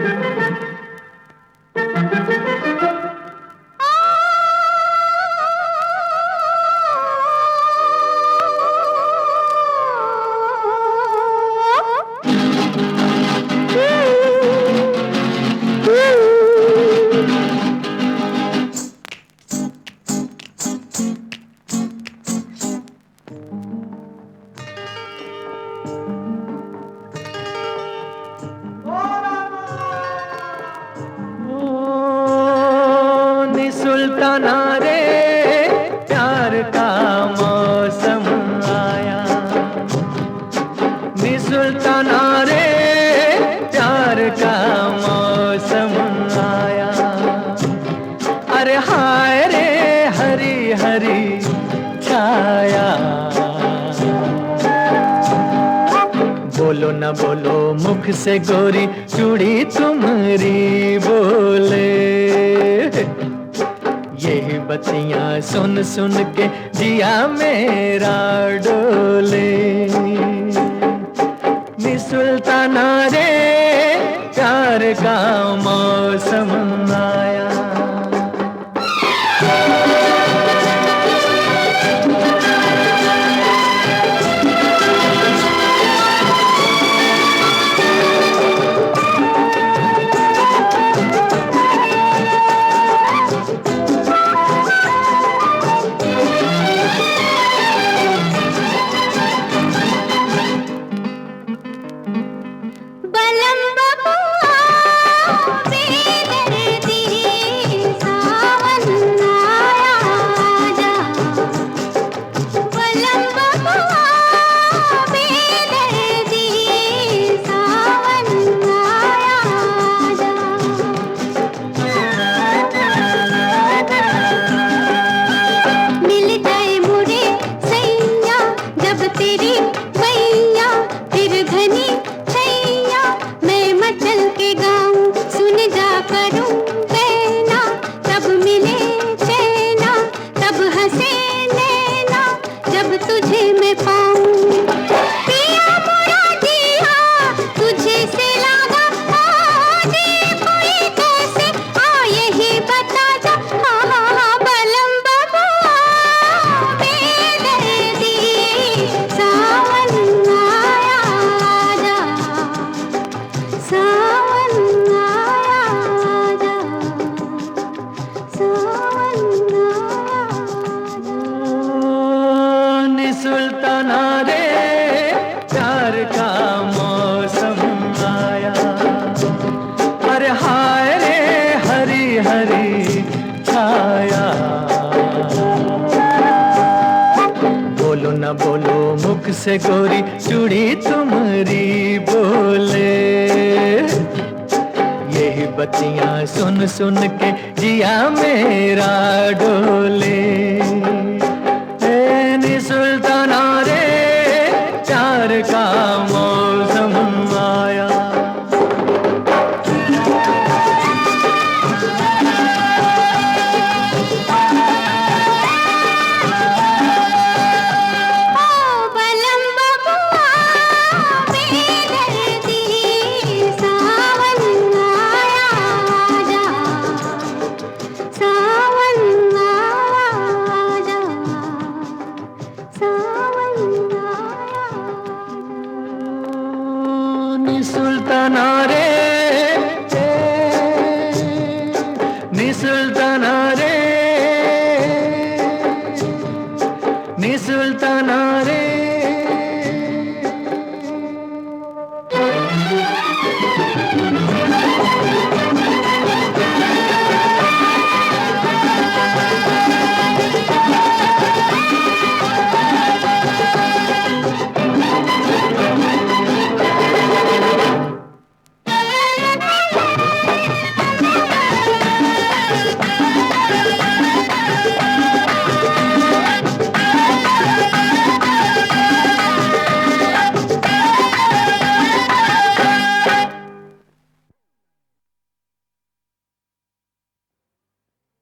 सुल्ताना रे प्यार का मौसम आया, नी सुल्ताना रे प्यार का मौसम आया। अरे हाय रे हरी हरी छाया, बोलो न बोलो मुख से गोरी चूड़ी तुम्हारी बोले। यही बत्तियां सुन सुन के जिया मेरा डोले। नी सुल्ताना रे प्यार का मौसम आया। सुल्ताना रे प्यार का मौसम आया। अरे हाय रे हरी हरी छाया, बोलो न बोलो मुख से गोरी चूड़ी तुम्हारी बोले। यही बत्तियां सुन सुन के जिया मेरा डोले। सुल्ताना रे प्यार का